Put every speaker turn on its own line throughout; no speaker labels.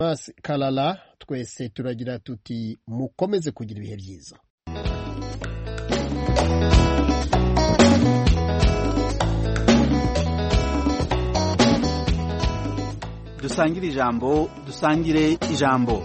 Mas Kalala twese turagira tuti mukomeze kugira ibihe byiza.
Dusangire ijambo.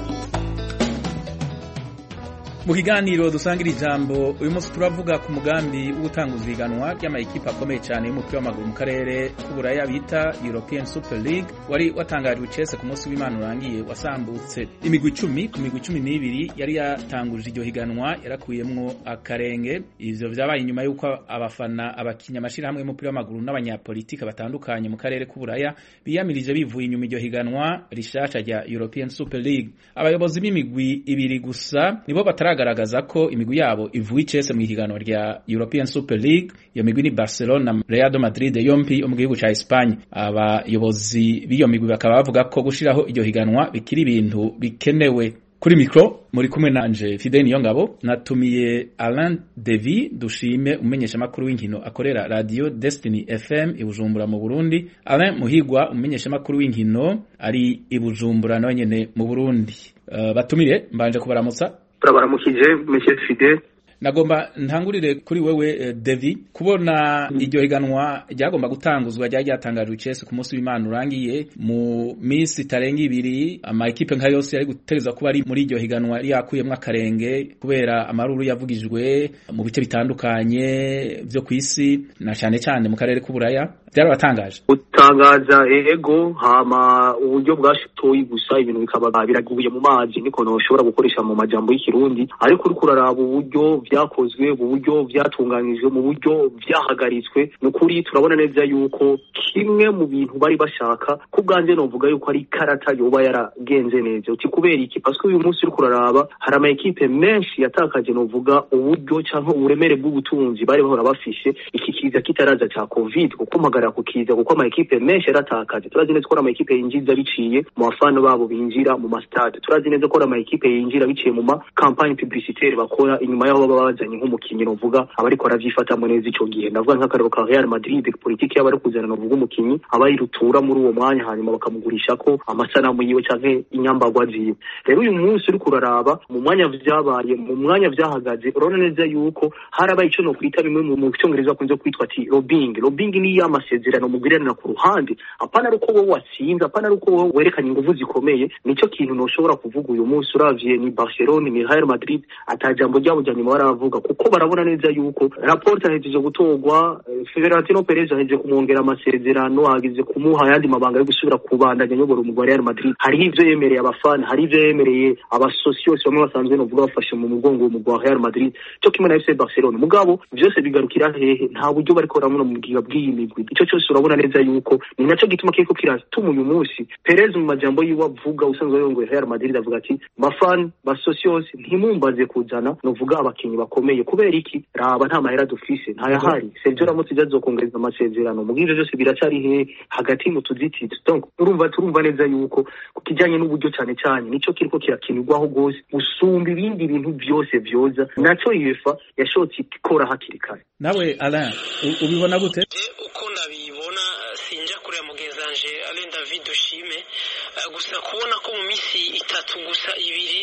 Mu kiganiro dusangira ijambo uyu munsi turavuga ku mugambi w'ugutanguza ihiganwa ry'amayikipe akomeye cyane y'umupira w'amaguru mu karere k'uburaya bita European Super League wari watangajwe Chelsea ku munsi w'Imana urangiye wasambutse. Imigwi 10 ku migwi 12 yari yatanguje iryo higanwa yarakuyemwo akarenge. Ivyo vyabaye inyuma y'uko abafana abakinya amashirahamwe y'umupira w'amaguru n'abanyapolitike batandukanye mu karere k'uburaya biyamirije bivuye inyuma iryo higanwa rishasha rya European Super League. Abayobozi b'imigwi ibiri gusa nibo baragaragaza ko imigwi yabo ivuye Chelsea mu higanwa rya European Super League. Iyo migwi ni Barcelona na Real Madrid yompi mu gihugu ca Espagne. Abayobozi b'iyo migwi bakaba bavuga ko gushiraho iryo higanwa bikiri ibintu bikenewe. Kuri mikro muri kumwe nanje Fidel Niyongabo, natumiye Alain Devi Dushime umenyesha makuru w'inkino akorera Radio Destiny FM i Bujumbura mu Burundi. Alain Muhigwa umenyesha makuru w'inkino ari i Bujumbura nawe nyene mu Burundi. Batumire mbanje kubaramutsa.
Turabaramukije Monsieur Fidel.
Nagomba ntangurire kuri wewe Devi, kubona iryo higanwa ryagomba gutanguzwa ryatangajwe Chelsea ku munsi w'Imana urangiye mu minsi tarenga 2 amayikipe nka yose yari gutereza kuba ari muri iryo higanwa yakuyemwe akarenge kubera amaruru yavugijwe mu bice bitandukanye byo kwisi na cyane mu karere k'uburaya. Byarabatangaje
utangaza ego hama uburyo bwashitoye gusa ibintu bikaba biraguye mu mazi niko no ushobora gukoresha mu majambo y'ikirundi, ariko uri kuraraba uburyo vyakozwe, uburyo vyatunganijwe, mu buryo vyahagaritswe. Nukuri turabona neza yuko kimwe mu bintu bari bashaka kubwanje novuga yuko ari karata yoba yaragenze neza. Uti kubera iki? Parce que uyu munsi uri kuraraba hari ama equipe menshi yatakaje novuga uburyo canke uburemere bw'ubutunzi bari bahora bafishe iki kiza kitaraza ca Covid kuko kukiza kuko ama equipe menshi yaratakaje. Turazi neza ko ama equipe yinjiza biciye mu bafana babo binjira mu mastade. Turazi neza ko ama equipe yinjira biciye mu ma campagne publicitaire bakora inyuma yaho baba bazanye nk'umukinyi novuga abariko aravyifatamo neza ico gihe. Ndavuga nk'akarero ka Real Madrid, politiki y'abari kuzana novuga umukinyi abayirutura muri uwo mwanya hanyuma bakamugurisha ko amasanamu yiwe canke inyambagwa ziwe. Rero uyu munsi uri kuraraba mu mwanya vyabaye, mu mwanya vyahagaze, urabona neza yuko harabaye ico no kwita bimwe mu cyongereza kunze kwitwa ati lobbying ni ya amasezerano mugirana ku ruhande. Apana ruko wowe watsinda, apana ruko wowe werekanye ingufu zikomeye. Nico kintu no ushobora kuvuga uyu munsi uravye ni Barcelona ni Real Madrid atajambo ryabo nyuma baravuga kuko barabona neza yuko rapport ahejeje gutorwa, Florentino Perez ahejeje kumwongera amasezerano, agize kumuha yandi mabanga yo gusubira kubandanya nyobora mu Real Madrid. Hari ivyo yemereye abafana, hari ivyo yemereye abasocios bamwe basanzwe no vuga bafashe mu mugongo mu Real Madrid cyo kimwe na FC Barcelona. Mugabo byose bigarukira hehe? Nta buryo bariko baramuna mu bwiga bw'imigwi. Ico cyose urabona neza yuko ni naco gituma kiko kiratuma uyu munsi Perez mu majambo yiwe avuga usanzwe yongoye Real Madrid avuga ati bafana basocios ntimumbaze kuzana novuga abakinyi bakomeye kubera iki? Raba nta mahera dufise ntayahari. Sergio Ramos izazokongereza amasezerano mu gihe byose biracari he hagati mu tuziti. Donc turumva neza yuko kukijanye n'uburyo cyane nico kiriko kirakinirwaho gose usumba ibindi bintu byose vyoza naco UEFA yashotse ikora hakiri kare.
Nawe Alain ubibona gute?
Uko ndabibona sinja kuri ya mugenzanje Alain David Dushime, gusa kubona ko mu misi 3 gusa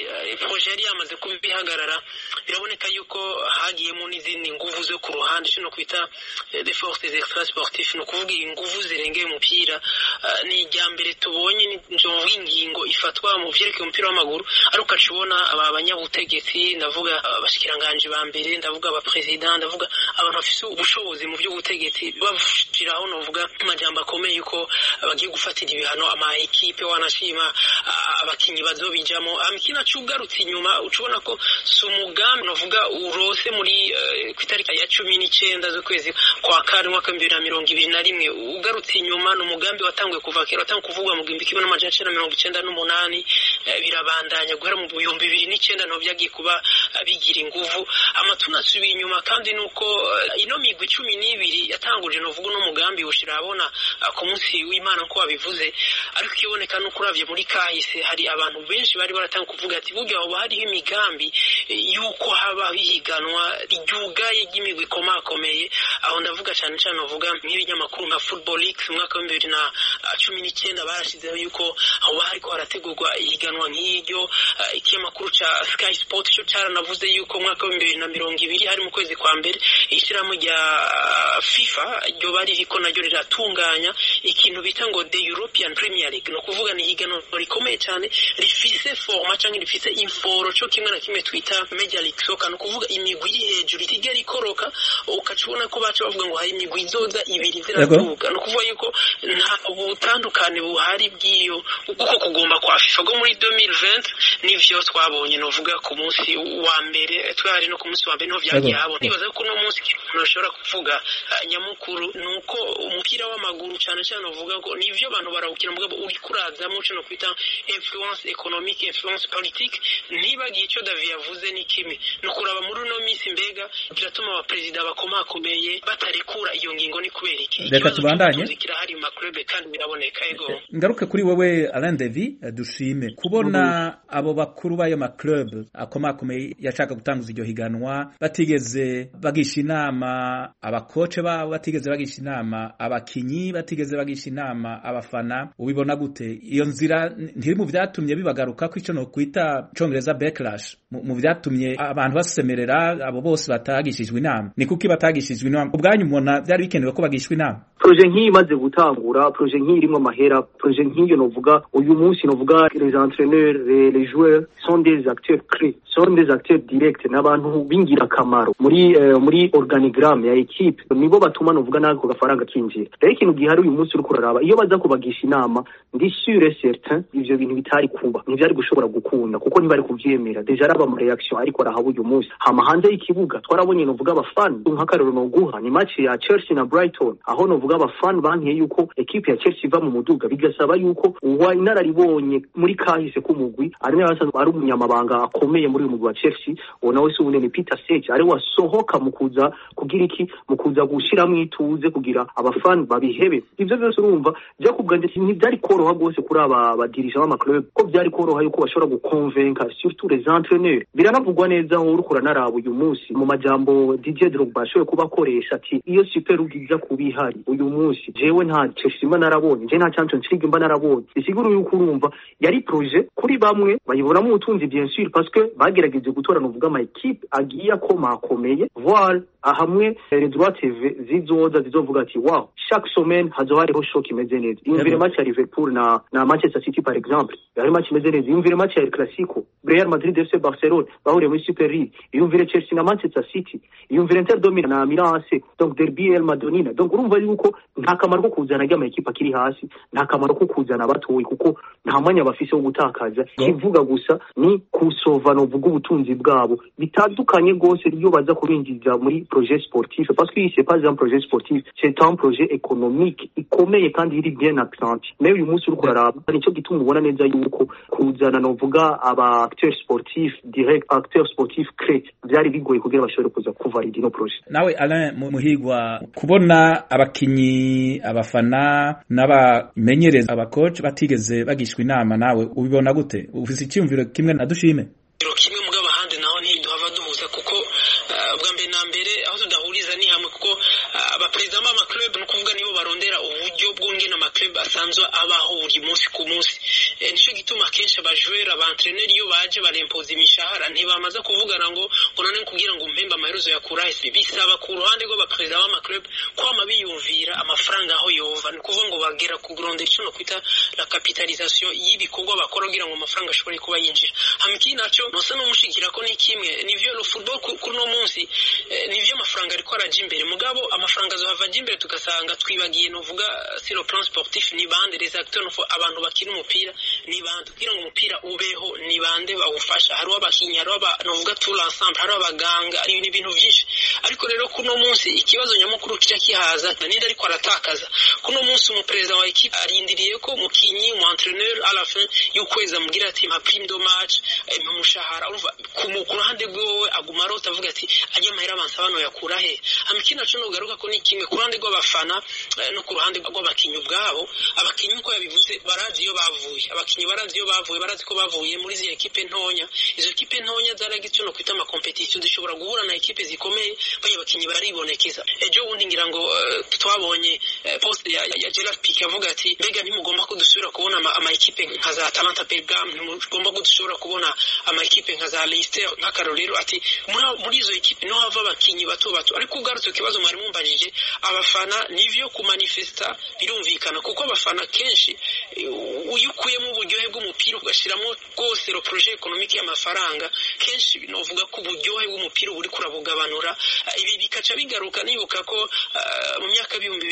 2 projet yari yamaze kubihagarara, biraboneka yuko hagiyemo n'izindi nguvu zo ku ruhande shino kwita des forces extra sportifs, no kuvuga inguvu zirengeye umupira. Ni ijyambere tubonye njo ingingo ifatwa mu vyerekeye umupira w'amaguru, ari ukacibona abanyabutegetsi, ndavuga abashikiranganje ba mbere, ndavuga aba president, ndavuga abantu bafise ubushobozi mu byo gutegetsi bashiraho novuga amajambo akomeye yuko bagiye gufatira ibihano ama equipe wanashima abakinyi bazobijamo. Amikina cyugarutse inyuma ucubona ko sumugambi novuga urose muri kwitariki ya 19 z'ukwezi kwa kane mwaka 2021 ugarutse inyuma no mugambi watanguye kuva kera, watanguye kuvugwa mu 1998 birabandanya guhera mu 2009 no byagiye kuba bigira inguvu amatunasubiye inyuma kandi nuko ino migwi 12 yatanguje no vuga no mugambi ushira abona ku munsi w'Imana ko wabivuze ariko kiboneka no kuravye muri kahise hari abantu benshi bari baratanga kuvuga ati burya aho hariho imigambi yuko haba higanwa ryugaye ry'imigwi komakomeye aho ndavuga cyane cyane uvuga nk'ibinyamakuru nka Football League mu mwaka wa 2019 barashizeho yuko aho hariko harategurwa ihiganwa nk'iryo ikinyamakuru ca Sky Sport cyo cyaranavuze yuko mu mwaka wa 2020 hari mu kwezi kwa mbere ishiramo rya FIFA ryo bari riko naryo riratunganya ikintu bita ngo the European Premier League no kuvuga ni higanwa rikomeye cyane rifise format cyangwa rifise inforo cyo kimwe na kimwe twita Major League Soccer no kuvuga imigwi iri hejuru itigera ikoroka ukacubona ko bacu bavuga ngo hari imigwi izoza ibiri ziratuka no kuvuga yuko nta ubutandukane buhari bw'iyo uko kugomba kwa FIFA go muri 2020 nivyo twabonye no vuga ku munsi wa mbere twari no ku munsi wa mbere no vyagiye habona nibaza ko no munsi kintu ushobora kuvuga nyamukuru nuko umupira w'amaguru cyane cyane uvuga ngo nivyo abantu barawukina mugabo uri kuraza mu cyo kwita influence economique influence politique ntibagiye icyo David yavuze ni kimi no kuraba muri no minsi mbega biratuma aba president bakomakomeye batarekura iyo ngingo ni kubera iki
reka tubandanye
hari ma club kandi biraboneka ego
ngaruke kuri wewe Alain David dushime kubona abo bakuru b'ayo ma club akomakomeye yashaka gutanguza iryo higanwa batigeze bagisha inama abakoce babo batigeze bagisha inama abakinyi batigeze bagisha inama abafana ubibona gute iyo nzira ntiri mu byatumye bibagaruka ko ico no kwita congereza backlash mu byatumye abantu basemerera abo bose batagishijwe inama ni kuki batagishijwe inama ubwanyu mubona byari bikenewe ko bagishwe inama
projet nk'iyi imaze gutangura projet nk'iyi irimo amahera projet nk'iyo novuga uyu munsi novuga les entraîneurs les joueurs sont des acteurs clés sont des acteurs directs n'abantu bingira kamaro muri organigramme ya equipe nibo batuma novuga nako gafaranga kinjira rero ikintu gihari uyu munsi uri kuraraba iyo baza kubagisha inama ndi sûr et certain ivyo bintu bitari kuba ntivyari gushobora gukunda kuko ntibari kuvyemera deja araba mu reaction ariko arahaba uyu munsi hama hanze y'ikibuga twarabonye novuga abafan nk'akarero no guha ni match ya Chelsea na Brighton aho novuga abafan bankiye yuko equipe ya Chelsea iva mu muduga bigasaba yuko uwa inararibonye muri kahise k'umugwi ari ari umunyamabanga akomeye muri uyu mugwi wa Chelsea nawe se ubune ni Peter Sech ari wasohoka mu kuza kugira iki mu kuza gushira mu ituze kugira abafan babihebe ivyo byose urumva byo kubwanje ntibyari koroha gose kuri aba badirija b'ama club ko byari koroha yuko bashobora guconvaincre surtout les entraîneurs biranavugwa neza aho urukura narabo uyu munsi mu majambo Didier Drogba ashoboye kubakoresha ati iyo Super League iza kubihari uyu munsi jewe nta Chelsea mba narabonye je nta Champions League mba narabonye isiguru yuko urumva yari projet kuri bamwe bayibona mu utunzi bien sûr parce que bagerageje gutora no vuga ama equipe agiye akomakomeye voile ahamwe les droits TV zizoza zizovuga ati wow chaque semaine hazohariho shock imeze neza imvire match ya Liverpool na Manchester City par exemple yari match imeze neza imvire match ya El Clasico Real Madrid FC Barcelona bahuriye muri Super League imvire Chelsea na Manchester City imvire Inter de Milan na Milan AC donc derby El Madonina donc urumva yuko nta kamaro ko kuzana ry'ama equipe akiri hasi nta kamaro ko kuzana abatoyi kuko nta mwanya bafise wo gutakaza kivuga gusa ni kusova no vuga ubutunzi bwabo bitandukanye gose iyo baza kubinjiza muri projet sportif parce que c'est pas un projet sportif c'est un projet économique ikomeye kandi iri bien accentué mais uyu munsi uriko raraba nico gituma ubona neza yuko kuzana no vuga aba acteurs sportifs direct acteurs sportifs clés byari bigoye kugira bashobore kuza kuvalida no projet
nawe Alain muhigwa kubona abakinyi abafana n'abamenyereza abacoach batigeze bagishwa inama nawe ubibona gute ufise icyumviro kimwe na dushime
kimwe mugabo handi naho ntiduhava duhuza kuko bwa mbere na mbere aho tudahuriza ni hamwe kuko abapresident b'ama club no kuvuga nibo barondera uburyo bw'ungena ama club asanzwe abaho buri munsi ku munsi nico gituma kenshi abajoueur abantraîneur iyo baje barempoza imishahara ntibamaza kuvugana ngo none kugira ngo umpemba amaherezo ya kurahise bisaba ku ruhande rw'abapresident b'ama club kwama biyumvira amafaranga aho yova ni kuvuga ngo bagera ku grande ico no kwita la capitalisation y'ibikorwa bakora kugira ngo amafaranga ashobore kuba yinjira hamiki naco nosa no mushikira ko ni kimwe nivyo lo football kuno munsi nivyo amafaranga ariko araje imbere mugabo amafaranga azohava aje imbere tugasanga twibagiye no vuga sur le plan sportif ni bande les acteurs no abantu bakina umupira ni bande kugira ngo umupira ubeho ni bande bawufasha hari abakinyi hari novuga tout l'ensemble hari abaganga ari ibintu byinshi ariko rero kuno munsi ikibazo nyamukuru kica kihaza ninde ariko aratakaza kuno munsi umuperezida wa equipe arindiriye ko umukinyi mu entraîneur à la fin y'ukwezi amugira ati ma prime de match mu mushahara urumva ku ruhande rwe aguma arota avuga ati ajya mahera abansa bano yakura he amikina cyo nogaruka ko ni kimwe ku ruhande rw'abafana no ku ruhande rw'abakinyi ubwabo abakinyi uko yabivuze barazi iyo bavuye abakinyi barazi iyo bavuye barazi ko bavuye muri izi equipe ntonya izo equipe ntonya zaragitse no kwita ama competition zishobora guhura na equipe zikomeye baye abakinyi baribonekeza ejo wundi ngira ngo twabonye post ya Gerard Pique avuga ati mbega ntimugomba ko dusubira kubona ama equipe nka za Atalanta Bergamo ntimugomba ko dusubira kubona ama equipe nka za Leicester nka Carolero ati muri izo equipe no hava abakinyi bato ariko ugarutse kibazo mwari mumbajije abafana nivyo ku manifesta birumvikana kuko abafana kenshi uyukuyemo uburyohe bw'umupira ugashiramo rwose le projet économique y'amafaranga kenshi binovuga ko uburyohe bw'umupira buri kurabugabanura ibi bikaca bigaruka nibuka ko mu myaka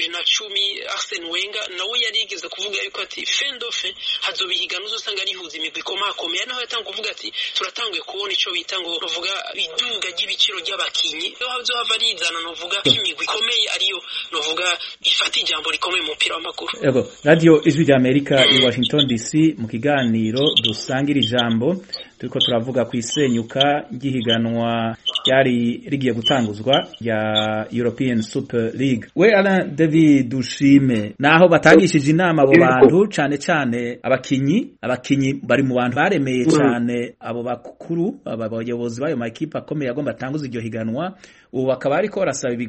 2010 Arsene Wenger nawe yarigeze kuvuga yuko ati fin de fin hazobihigana uzosanga rihuza imigwi ikomakomeye naho yatanga kuvuga ati turatanguye kubona ico bita ngo uvuga iduga ry'ibiciro ry'abakinyi aho hazohava rizana novuga imigwi ikomeye ariyo novuga ifata ijambo rikomeye mu mupira w'amaguru.
Yego radio Ijwi ry'Amerika i Washington DC mu kiganiro dusangira ijambo turiko turavuga ku isenyuka ry'ihiganwa ryari rigiye gutanguzwa ya European Super League. We Alain David Dushime naho batangishije inama abo bantu cane abakinyi bari mu bantu baremeye cane abo bakuru abayobozi bayo makipe akomeye agomba tanguza iryo higanwa ubu bakaba ariko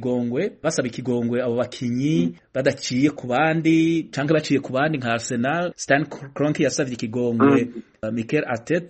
basaba ikigongwe abo bakinyi badaciye ku bandi canke baciye ku bandi nka Arsenal. Stan Kroenke yasavye ikigongwe Mikel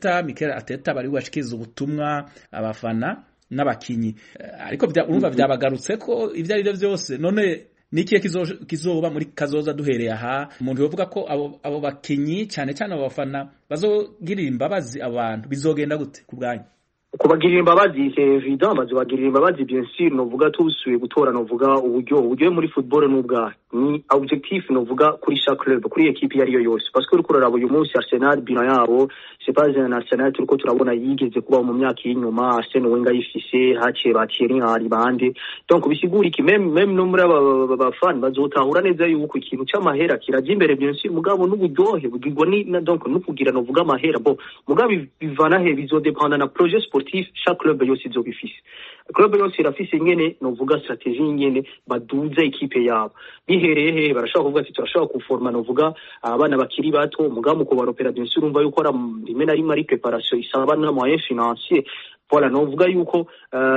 Arteta bari washikiza ubutumwa abafana n'abakinyi ariko urumva byabagarutse ko ivyo ari byo byose none nikiye kizoba muri kazoza duhereye aha umuntu yovuga ko abo bakinyi cyane abafana bazogirira imbabazi abantu bizogenda gute ku bwanyu?
Kubagirira imbabazi c'est évident bazobagirira imbabazi bien sûr novuga tusuye gutora novuga uburyo muri football n'ubwa ni objectif novuga kuri chaque club kuri equipe yari yo yose parce que uriko rarabo uyu munsi Arsenal bina yabo c'est pas un Arsenal turiko turabona yigeze kuba mu myaka y'inyuma Arsene Wenger yifise haciye Thierry Henry bande donc bisigura iki même no muri abafana bazotahura neza yuko ikintu cy'amahera kiraje imbere bien sûr mugabo n'uburyohe bugirwa ni donc nukugira novuga amahera bo mugabo bivana he bizodependa na projet sportif chaque club yose izobifise club yose irafise ingene novuga strategie ingene baduza equipe yabo bihereye he barashaka kuvuga ati turashaka kuforma novuga abana bakiri bato mugabo ko baropera bien sûr umva yuko rimwe na rimwe ari préparation isaba na moyen financier voilà novuga yuko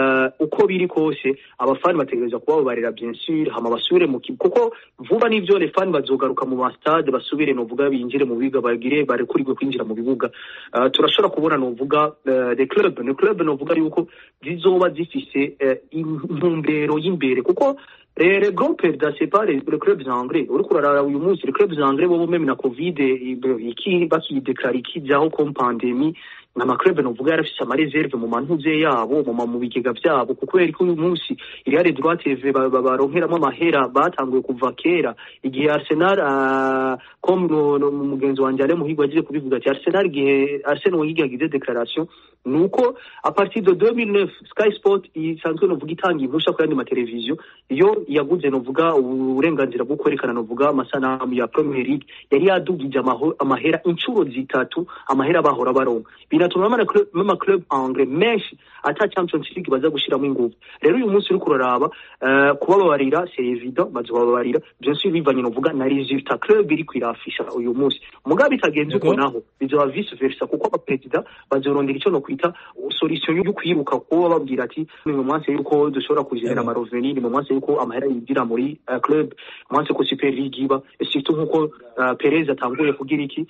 uko biri kose abafani bategereza kuba babarira bien sûr hama basubire mu kuko vuba nivyo les fans bazogaruka mu stade basubire novuga binjire mu biga bagire barekurigwe kwinjira mu bibuga turashobora kubona novuga the club novuga yuko zizoba zifise intumbero y'imbere kuko les grands perdants c'est pas les clubs anglais uriko rara uyu munsi les clubs anglais bo même na covid iki bakideklara iki byaho comme pandémie na club novuga yarafise ama reserve mu mantuze yabo mu bigega byabo kuko eriko uyu munsi iri hari droit TV baronkeramo amahera batanguye kuva kera igihe Arsenal comme mugenzi wanje ale muhigwa agiye kubivuga ati Arsenal igihe Arsenal yigagize declaration nuko a partir de 2009 Sky Sport isanzwe novuga itangiye impusha ku yandi ma televiziyo iyo yaguze novuga uburenganzira bwo kwerekana novuga amasanamu ya Premier League yari yadugije amahera incuro zitatu amahera bahora baronka binatuma mama club anglais menshi ata Champions League baza gushiramo ingufu rero uyu munsi uri kuraraba kubabarira c'est évident bazobabarira bien sûr bivanye novuga na resultat club iri kwirafisha uyu munsi mugabe itagenze uko naho bizoba vice versa kuko abapresident bazorondera icyo no kwita solution yo kwiruka ko babwira ati mu munsi yuko dushobora kujera amaroveni mu munsi yuko amahera yidira muri club munsi ko Super League iba surtout nkuko Perez atanguye kugira iki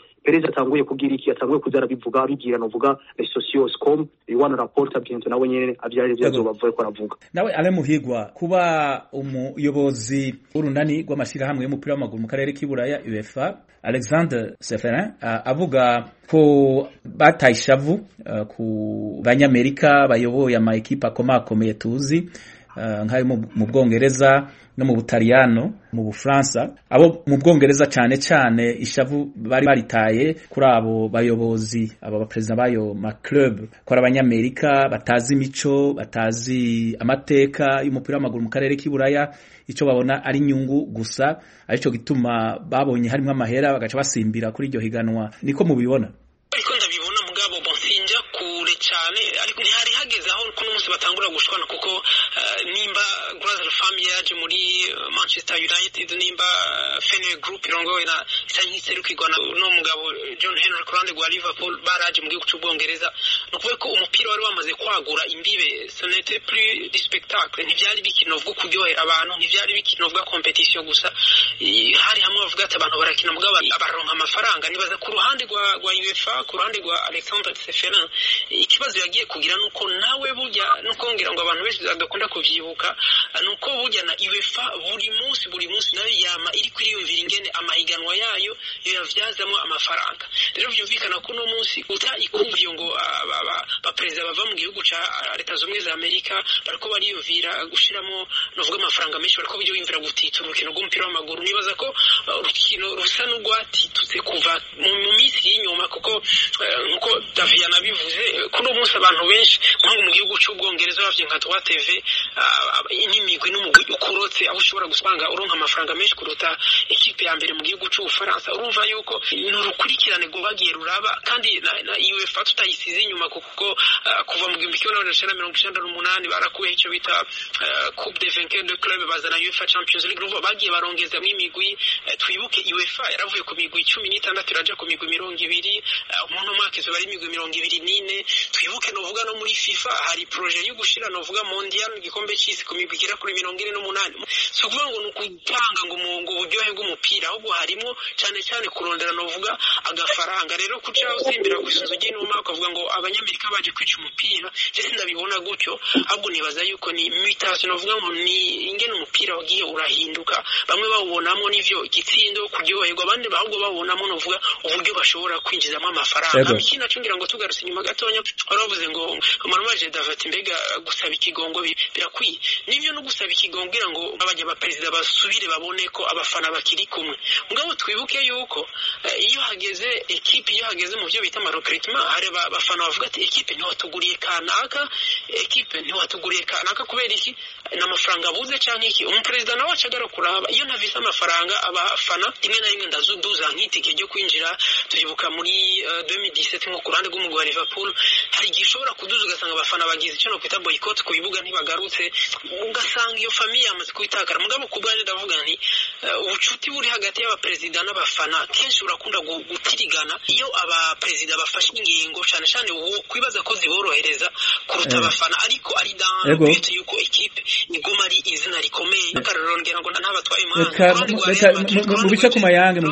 atanguye kuzara bivuga bigira novuga les socios comme iwana rapporta bientôt nawe nyene abyari byazobavuye ko aravuga
nawe ale muhigwa kuba umuyobozi urunani rw'amashira hamwe y'umupira w'amaguru mu karere k'iburaya UEFA Alexander Seferin avuga ko batayishavu ku banyamerika bayoboye ama equipe akomakomeye tuzi nk'ayo mu Bwongereza no mu Butaliyano, mu Bufaransa. Abo mu Bwongereza cyane cyane ishavu bari baritaye kuri abo bayobozi, abo bapresident bayo ma club, ko abanyamerika batazi imico, batazi amateka y'umupira w'amaguru mu karere k'Iburaya, ico babona ari inyungu gusa, arico gituma babonye harimo amahera bagaca basimbira kuri iryo higanwa. Niko mubibona?
Ariko ndabibona mugabo bonsinja kure cyane, ariko ntihari hageze aho kuno munsi batangura gushwana, kuko nimba Grazer Family yaje muri Manchester United, nimba Fenway Group irongowe na Serukigwa no mugabo John Henry Kurande gwa Liverpool baraje mu gihugu cy'Ubwongereza, nukuvuga ko umupira wari wamaze kwagura imbibe, ce n'était plus du spectacle, ntivyari bikino bwo kuryohera abantu, ntivyari bikino bwa competition gusa, hari hamwe bavuga ati abantu barakina mugabo abaronka amafaranga. Nibaza ku ruhande rwa UEFA, ku ruhande rwa Alexandre Seferin, ikibazo yagiye kugira nuko nawe burya nuko ngira ngo abantu benshi badakunda kuvyibuka, nuko burya na UEFA buri munsi nayo yama iri kwiyumvira ingene amahiganwa yayo yavyazamo amafaranga. Rero byumvikana ko no munsi uta ikuvyo ngo abaperezida bava mu gihugu ca Leta Zunze za Amerika bariko bariyumvira gushiramo novuga amafaranga menshi, bariko biyumvira gutita urukino rw'umupira w'amaguru. Nibaza ko urukino rusa n'urwatitutse kuva mu minsi y'inyuma, kuko nkuko Davia nabivuze kuno munsi abantu benshi nko mu gihugu cy'Ubwongereza bavye nka 3 TV inimigwi n'umugwi ukurotse, aho ushobora gusanga uronka amafaranga menshi kuruta ekipe ya mbere mu gihugu cy'Ubufaransa. Urumva yuko n'urukurikirane bagiye ruraba, kandi na UEFA tutayisize inyuma, kuko kuva mu 1998 barakuye icyo bita Coupe des Vainqueurs de Club, bazana UEFA Champions League. Urumva bagiye barongeza mu imigwi, twibuke UEFA yaravuye ku migwi 16 iraja ku migwi 20, umuntu makizo bari imigwi 24. Twibuke novuga no muri FIFA hari projet yo gushira novuga mondial igikombe cy'isi ku migwi kira kuri 48. So kuvuga ngo nukutanga ngo uburyohe bw'umupira, ahubwo harimo cyane kurondera novuga agafaranga. Rero kuca usimbira kwisunzo y'inuma ukavuga ngo abanyamerika baje kwica umupira, cyese ndabibona gutyo, ahubwo nibaza yuko ni mutation novuga ngo ni ingene umupira wagiye urahinduka. Bamwe bawubonamo n'ivyo igitsindo kuryoherwa, abandi ahubwo bawubonamo novuga uburyo bashobora kwinjizamo amafaranga. Ikina cyungira ngo tugarutse inyuma gatonya, baravuze ngo Manuel David mbega gusaba ikigongo birakwiye. Nivyo no gusaba ikigongo kugira ngo abajya abaperezida basubire babone ko abafana bakiri kumwe. Mugabo twibuke yuko iyo hageze ekipe, iyo hageze mu byo bita recruitment, hari abafana bavuga ati ekipe ntiwatuguriye kanaka, ekipe ntiwatuguriye kanaka kubera iki n'amafaranga abuze canke iki. Umuperezida nawe acagara kuraba, iyo ntavise amafaranga abafana rimwe na rimwe ndazuduza nk'itike ryo kwinjira. Tuyibuka muri 2017 nko kurande rw'umugwi wa Liverpool, hari igihe ushobora kuduza ugasanga abafana bagize icyo no kwita boycott ku bibuga ntibagarutse, ugasanga iyo famille yamaze kubitakara. Mugabo kubwanje ndavuga nti ubucuti buri hagati y'abaperezida n'abafana kenshi urakunda gutirigana iyo abaperezida bafashe ingingo cyane kwibaza ko ziborohereza kuruta abafana, ariko ari dans yuko equipe iguma ari izina rikomeye. Akarero ngera ngo ntabatwaye mu
bice ku mayange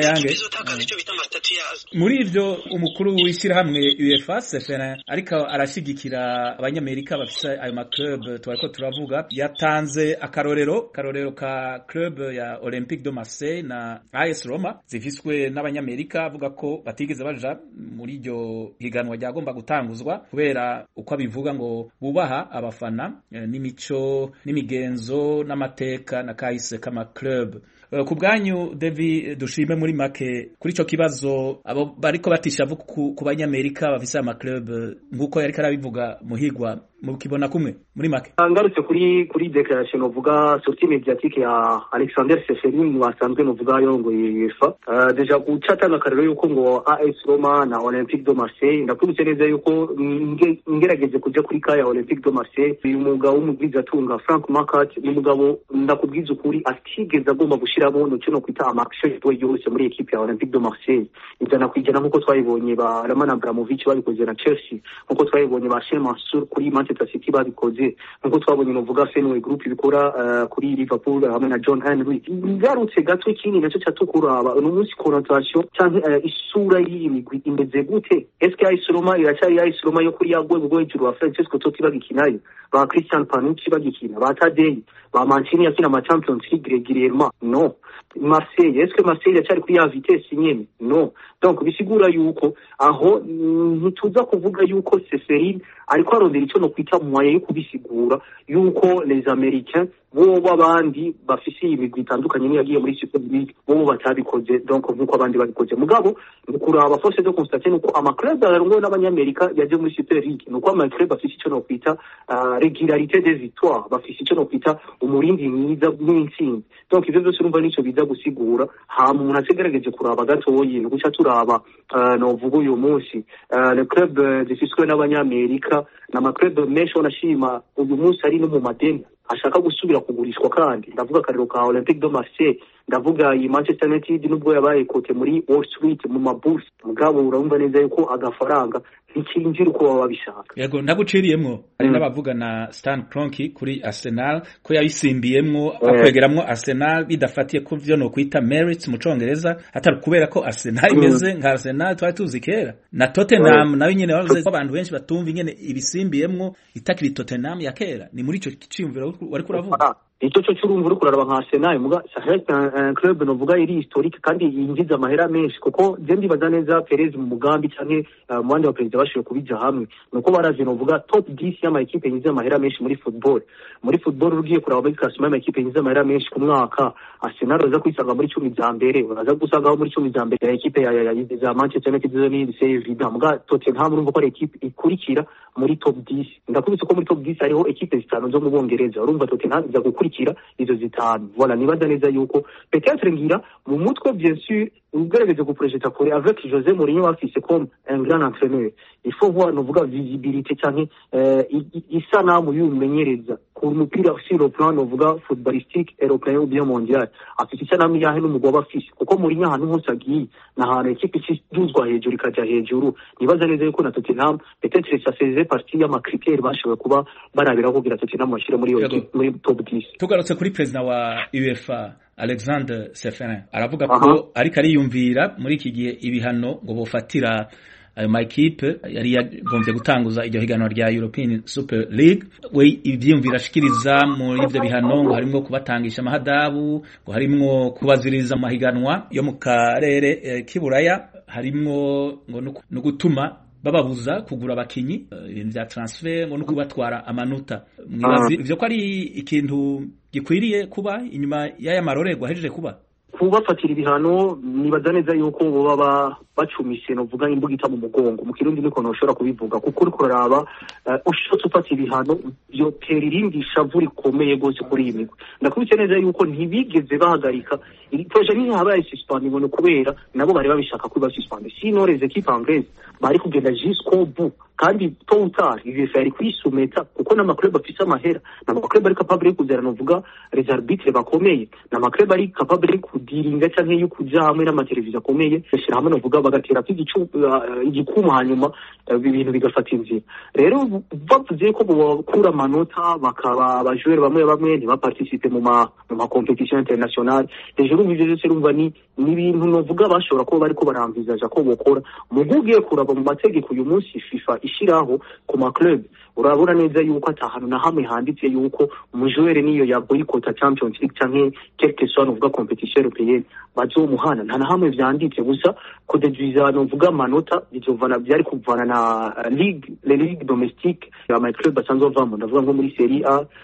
muri ivyo umukuru w'ishyirahamwe UEFA Seferin ariko arashigikira abanyamerika bafise ayo ma club twariko turavuga. Yatanze akarorero ka club ya Olympique de Marseille na AS Roma zifiswe n'abanyamerika, avuga ko batigeze baja muri iryo higanwa ryagomba gutanguzwa kubera uko abivuga ngo bubaha abafana n'imico n'imigenzo n'amateka na kahise kama club. Ku bwanyu David dushime muri make kuri ico kibazo abo bariko batishavu ku banyamerika bafise ama club nguko yariko arabivuga Muhigwa, mukibona kumwe muri make?
Ngarutse kuri declaration uvuga sortie médiatique ya Alexander Seferin wasanzwe nuvuga yongo UEFA. Deja gucatanga karero yuko ngo AS Roma na Olympique de Marseille, ndakubutse neza yuko ngerageze kuja kuri kaya Olympique de Marseille, uyu mugabo w'umugwiza atunga Frank Marquardt, umugabo ndakubwiza ukuri atigeze agomba gushiramo no cyo kwita amaction yose muri equipe ya Olympique de Marseille. Ijana kwijana nkuko twayibonye ba Roman Abramovich babikoze na Chelsea, nkuko twayibonye ba Sheikh Mansour kuri Manchester City babikoze, nkuko twabonye novuga Fenway Group bikora kuri Liverpool hamwe na John Henry. Ngarutse gato ikindi nacyo cyatukura uno munsi connotation cyangwa isura y'imigwi imeze gute? Eske AS Roma iracyari AS Roma yo kuri yagwe bwo hejuru wa Francesco Totti bagikinayo, ba Christian Panucci bagikina, ba Tadei, ba Mancini yakina ma Champions League régulièrement? No. Marseille, est-ce que Marseille yacyari kuri ya vitesse nyene? No. Donc bisigura yuko aho ntituza kuvuga yuko Seferin ariko arondera icyo no kwita nokwita mwaye yo kubisigura yuko les Americains bo babandi bafise imigwi itandukanye ni yagiye muri Super League bo batabikoze donc nkuko abandi babikoze mugabo nukuraba force de constater nuko amaclub arongo n'abanyamerika yaje muri Super League nuko amaclub bafise ico no kwita régularité des victoires bafise ico no kwita umurindi mwiza n'intsinzi donc ivyo byose urumva nico biza gusigura ha umuntu ategerageje kuraba gatoyi no guca turaba no vugo uyu munsi le club zifiswe n'abanyamerika n'amaclub menshi onashima uyu munsi ari no mu madeni ashaka gusubira kugurishwa kandi ndavuga karero ka Olympique de Marseille ndavuga iyi Manchester United nubwo yabaye kote muri Wall Street mu maburse mugabo urumva neza yuko agafaranga ntikinjira uko baba babishaka
yego ndaguciriyemwo ari n'abavuga na Stan Kroenke kuri Arsenal ko yabisimbiyemwo akwegeramwo Arsenal bidafatiye ko vyo no kwita merits mu Congereza atari kubera ko Arsenal imeze nka Arsenal twari tuzi kera na Tottenham nayo nyene bavuze ko abantu benshi batumva ingene ibisimbiyemwo itakiri Tottenham ya kera ni muri ico ciyumviro wari kuravuga
icyo cyo cyurumva uri kuraraba nka Arsenal muga c'est un club novuga iri historique kandi yinjiza amahera menshi kuko je ndibaza neza Perez mu mugambi canke mu bandi baperezida bashoboye kubija hamwe nuko baraje novuga top 10 y'ama equipe yinjiza amahera menshi muri football ugiye kuraba muri classement y'ama equipe yinjiza amahera menshi ku mwaka Arsenal baza kwisanga muri 10 za mbere baza gusanga muri 10 za mbere ya equipe ya Manchester United ni c'est évident muga Tottenham urumva ko ari equipe ikurikira muri top 10 ndakubitse ko muri top 10 hariho equipe zitanu zo mu Bongereza urumva Tottenham iza gukurikira izo zitanu voilà nibaza neza yuko peut-être ngira mu mutwe bien sûr ugerageje guprojecta kuri avec José Mourinho afise comme un grand entraîneur il faut voir novuga visibilité canke isanamu y'umumenyereza ku mupira sur le plan novuga footballistique européen ou bien mondial afise isanamu yahe n'umugabo afise kuko Mourinho ahantu hose agiye na hantu equipe ikiduzwa hejuru ikaja hejuru nibaza neza yuko na Tottenham peut-être ça faisait partie ya critères bashoboye kuba barabira kugira Tottenham bashire muri top 10
tugarutse kuri president wa UEFA Alexander Seferin aravuga ko ariko ariyumvira muri iki gihe ibihano ngo bofatira ayo makipe yari yagombye gutanguza iryo higanwa rya European Super League we ivyiyumvira ashikiriza muri ivyo bihano ngo harimo kubatangisha amahadabu ngo harimo kubaziriza amahiganwa yo mu karere k'iburaya harimo ngo no gutuma bababuza kugura abakinyi ibintu vya transfer ngo no kubatwara amanota mwibazi ivyo ko ari ikintu gikwiriye kuba inyuma y'aya marorerwa hejeje kuba
kubafatira ibihano nibaza neza yuko baba bacumishe novuga imbuga ita mu mugongo mu kirundi niko noshobora kubivuga kuko uri kuraraba ushotse ufata ibihano byo tera irindi shavu rikomeye gose kuri iyi migwi ndakubitse neza yuko ntibigeze bahagarika iri projet ni habaye suspend ngo kubera nabo bari babishaka kuba suspend sino les équipes anglaises bari kugenda jusqu'au bout kandi tôt ou tard UEFA yari kwisumeta kuko n'amaclub afise amahera n'amaclub ari capable kuzera novuga les arbitres bakomeye n'amaclub ari capable kudiringa canke yo kuja hamwe n'amateleviziyo akomeye bashira hamwe novuga bagatera igikuma hanyuma ibintu bigafata inzira rero bavuze ko bakura amanota bakaba abajoueur bamwe ntibaparticipe mu ma competition internationale ejo bivyo byose rumva ni ibintu novuga bashobora ko bariko baramvizaje ko bokora mu gugiye kuraba mu mategeko uyu munsi FIFA ishiraho ku ma club urabona neza yuko atahanu na hamwe handitse yuko umujoueur niyo ya boycott Champions League canke quelque soit novuga competition européenne bazomuhana nta na hamwe vyanditse gusa kudeduiza novuga amanota bizovana byari kuvana na les ligues domestiques ama club basanzwe bavamo ndavuga nko muri Serie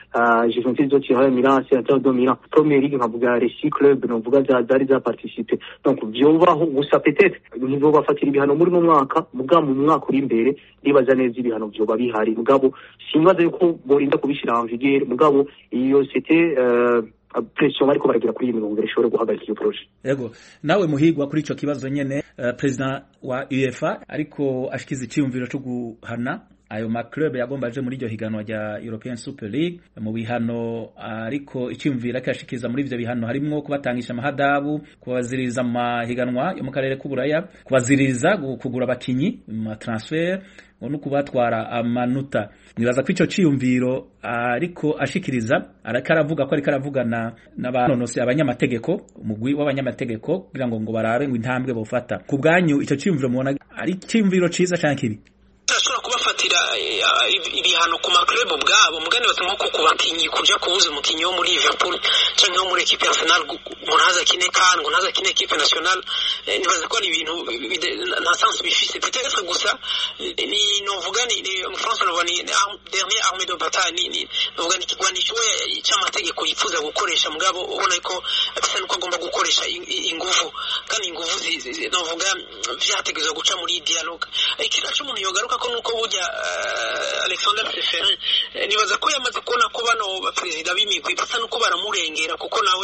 A Juventus do Turin Milan Inter do Milan Premier League nkavuga Reci Club novuga zari za participer donc byobaho gusa peut-être nibo bafatira ibihano muri no mwaka muga mu mwaka uri imbere nibaza neza ibihano byoba bihari mugabo simbaza yuko borinda kubishira en vigueur mugabo iyo c'était pression bariko baragira kuri iyi mirongo ishobora guhagarika iyo projet
yego nawe muhigwa kuri ico kibazo nyene president wa UEFA ariko ashikiza iciyumviro cyo guhana ayo maclub yagombaje muri iryo higanwa rya European Super League mu bihano ariko iciyumvira kashikiriza muri ivyo bihano harimo kubatangisha amahadabu kubaziriza amahiganwa yo mu karere k'uburaya kubaziriza kugura abakinyi mu transfer no kubatwara amanota mwibaza ko ico ciyumviro ariko ashikiriza arakaravuga ko ariko aravugana n'abanonose abanyamategeko umugwi w'abanyamategeko kugira ngo barabe ngo intambwe bofata ku bwanyu ico ciyumviro mubona ari ciyumviro ciza canke kibi
bafatira ibihano ku maklub bwabo mugani batumako kubakinyi kuja kubuza umukinyi wo muri Liverpool canke wo muri equipe nationale ntaza kine kan ntaza kine equipe nationale nibaza ko ari ibintu nta sens bifise peut-être gusa ni novuga ni en France no vani dernier armée de bataille ni novuga ni kigwanisho cy'amategeko yifuza gukoresha mugabo ubona ko bisa nuko agomba gukoresha ingufu kandi ingufu novuga vyategezwe guca muri dialogue ikiracu umuntu yogaruka ko nuko burya Alexander Seferin nibaza ko yamaze kubona ko bano baperezida b'imigwi basa nuko baramurengera kuko nawe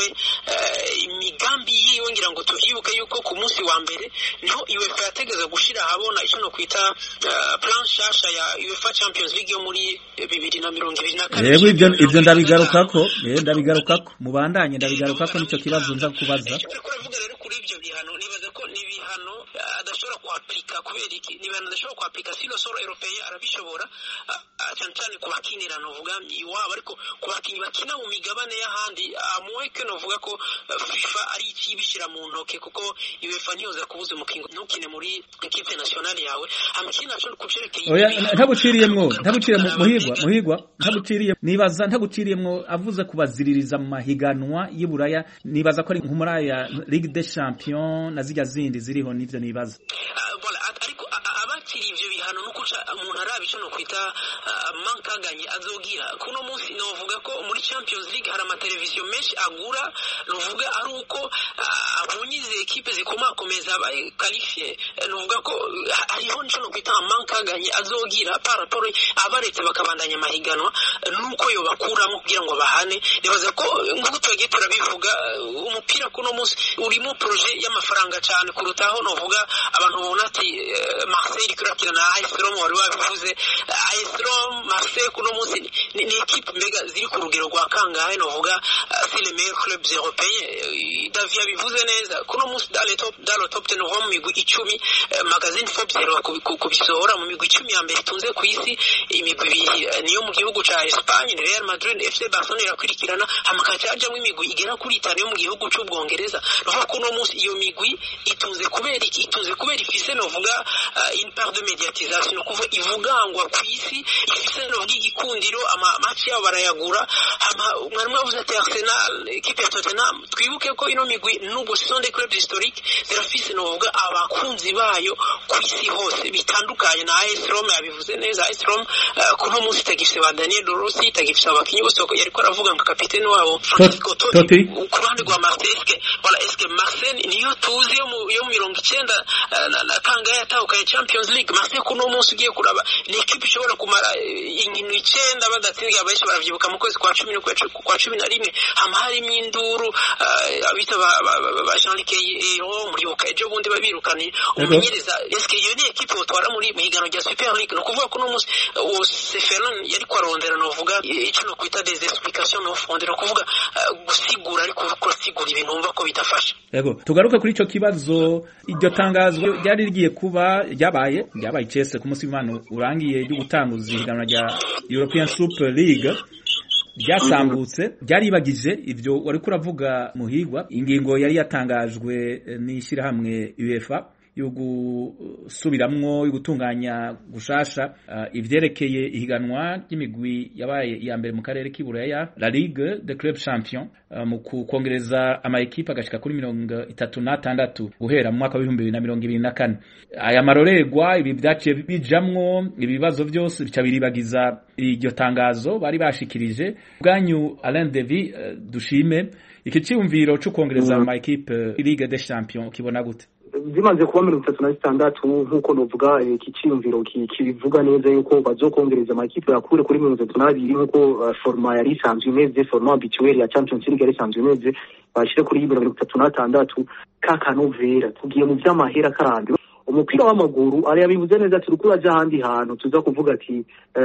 imigambi yiwe ngira ngo tuvyibuke yuko ku munsi wa mbere niho UEFA yategeza gushira habona ico no kwita plan shasha ya UEFA Champions League yo muri 2024.
Yego ivyo ndabigarukako mubandanye ndabigarukako nico kibazo nza kubaza.
Kuravuga rero kuri ivyo bihano nibaza ko ni bihano adashobora kuaplika kubera iki ni bihano adashobora kuaplika silo solo européen arabishobora cyane ku bakinira novuga iwabo ariko ku bakinyi bakina mu migabane y'ahandi amweke novuga ko FIFA ari ikibishira mu ntoke kuko UEFA ntiyoza kubuza umukingo ntukine muri equipe nationale yawe amakina cyo kucerekeye
oya ntabuciriyemwo muhigwa nibaza ntabuciriyemwo avuze kubaziririza mu mahiganwa y'Iburaya nibaza ko ari nk'umuraya Ligue des Champions na zijya zindi ziriho nivyo nibaza
ariko abakiri ivyo bihano no kuca umuntu arabico no kwita mankaganye azogira kuno munsi novuga ko muri Champions League hari amateleviziyo menshi agura novuga ari uko abonyize equipe zikomakomeza abaye qualifié novuga ko hariho nico no kwita mankaganye azogira par rapport abaretse bakabandanya amahiganwa nuko yo bakuramo kugira ngo bahane nibaza ko nguko tugiye turabivuga umupira kuno munsi urimo projet y'amafaranga cyane kurutaho novuga abantu bona ati Marseille kurakira na AS Roma wari wabivuze AS Roma Marseille kuno munsi ni equipe mbega ziri ku rugero rwa kangahe novuga c'est les meilleurs clubs européens Davia bivuze neza kuno munsi dans le top 10 mu migwi 10 magazine Forbes kubisohora mu migwi 10 ya mbere tunze ku isi imigwi niyo mu gihugu ca Espagne Real Madrid FC Barcelona irakurikirana amakacaje mu imigwi igera kuri 5 yo mu gihugu cy'Ubwongereza novuga kuno munsi iyo migwi itunze kubera ifise novuga une part de médiatisation no kuva ivugangwa ku isi ifise novuga igikundiro match yabo barayagura mwari mwavuze ati Arsenal equipe ya Tottenham twibuke ko ino migwi nubwo sont des clubs historiques zirafise novuga abakunzi bayo ku isi hose bitandukanye na AS Roma yabivuze neza AS Roma kuno munsi tagifise ba Daniel Rossi tagifise abakinyi bose yariko aravuga ngo kapiteni wabo Francisco Totti ku ruhande rwa Marseille est-ce que Marseille niyo tuzi yo mu 90 na kangahe yatahukaye Champions League Marseille kuno munsi ugiye kuraba ni equipe ishobora kumara inkino 9 badatsindiye abaje baravyibuka mu kwezi kwa 10 no kwa 11 hari imyinduru abita ba Jean-Luc Ayrault muri ukaje bundi babirukani umenyereza est-ce que iyo ni equipe utwara muri migano ya Super League no kuvuga kuno munsi Seferin yari kwarondera novuga ico no kwita des explications no fondera kuvuga gusigura ariko kusigura ibintu umva ko bitafasha
yego tugaruka kuri ico kibazo iryo tangazo ryari rigiye kuba ryabaye Chelsea ku munsi w'Imana urangiye ryo gutanguza ihiganwa rya European Super League ryasambutse ryaribagije ivyo wari kuravuga muhigwa ingingo yari yatangajwe n'ishirahamwe UEFA yo gusubiramwo yo gutunganya gushasha ivyerekeye ihiganwa ry'imigwi yabaye iya mbere mu karere k'Iburaya La Ligue des Clubs Champions mu kukongereza ama equipe agashika kuri 36 guhera mu mwaka wa 2024 aya maroregwa ibi byaciye bijamwo ibibazo byose bica biribagiza iryo tangazo bari bashikirije bwanyu Alain Devi dushime iki cyumviro cyo kongereza ama equipe Ligue des Champions kibona gute
zimaze kuba 36 nkuko novuga iki cyumviro kibivuga neza yuko bazokongereza amakipe yakure kuri 32 nkuko format yari isanzwe imeze format habituelle ya Champions League yari isanzwe imeze bashire kuri 36 kakanovera tugiye mu by'amahera kandi umupira w'amaguru ari yabivuze neza turukura ja handi hantu tuza kuvuga ati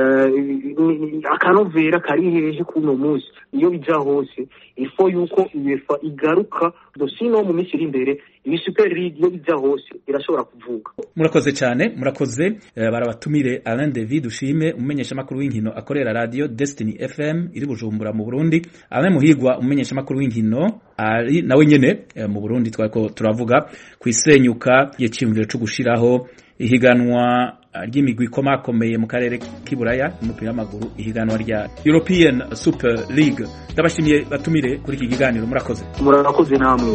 akanovera kari heje kuno munsi iyo bija hose ifo yuko UEFA igaruka dosino mu misiri imbere iyi Super League yo bijya hose irashobora kuvuga.
Murakoze cyane, murakoze. Barabatumire Alain David Dushime, umenyesha makuru w'inkino akorera radio Destiny FM iri Bujumbura mu Burundi. Alain Muhigwa, umenyesha makuru w'inkino ari nawe nyene mu Burundi, twako turavuga ku isenyuka y'icimviro cyo gushiraho ihiganwa ry'imigwi ikomakomeye mu karere k'iburaya umupira w'amaguru, ihiganwa rya European Super League. Ndabashimiye batumire kuri iki kiganiro.
Murakoze namwe.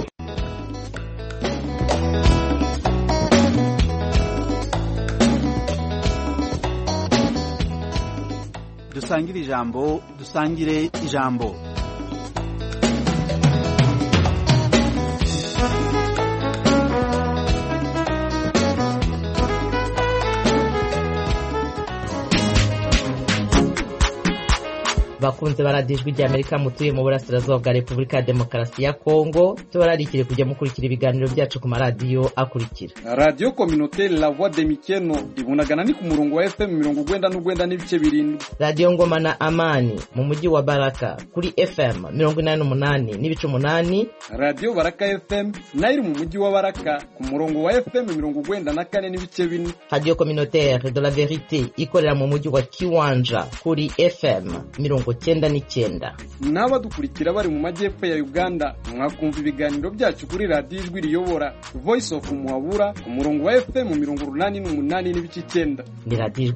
Dusangire ijambo, dusangire ijambo.
Bakunze baradijwe rya Amerika mutuye mu burasirazuba bwa Republika ya Demokarasi ya Kongo, tubararikire kujya mukurikira ibiganiro byacu ku maradiyo akurikira:
Radio Communautaire La Voix de Mikeno ibunagana ni ku murongo wa FM 99 n'ibice birindwi.
Radio Ngoma na Amani mu mujyi wa Baraka kuri FM 88 n'ibice 8.
Radio Baraka FM nayo mu mujyi wa Baraka ku murongo wa FM 94 n'ibice 4.
Radio Communautaire de la Vérité ikorera mu mujyi wa Kiwanja kuri FM 99.
N'abadukurikira bari mu majyepfo ya Uganda mwakumva ibiganiro byacu kuri Radio Ijwi Riyobora Voice of Muhabura ku murongo wa FM 88 n'ibice 9.
Ni Radio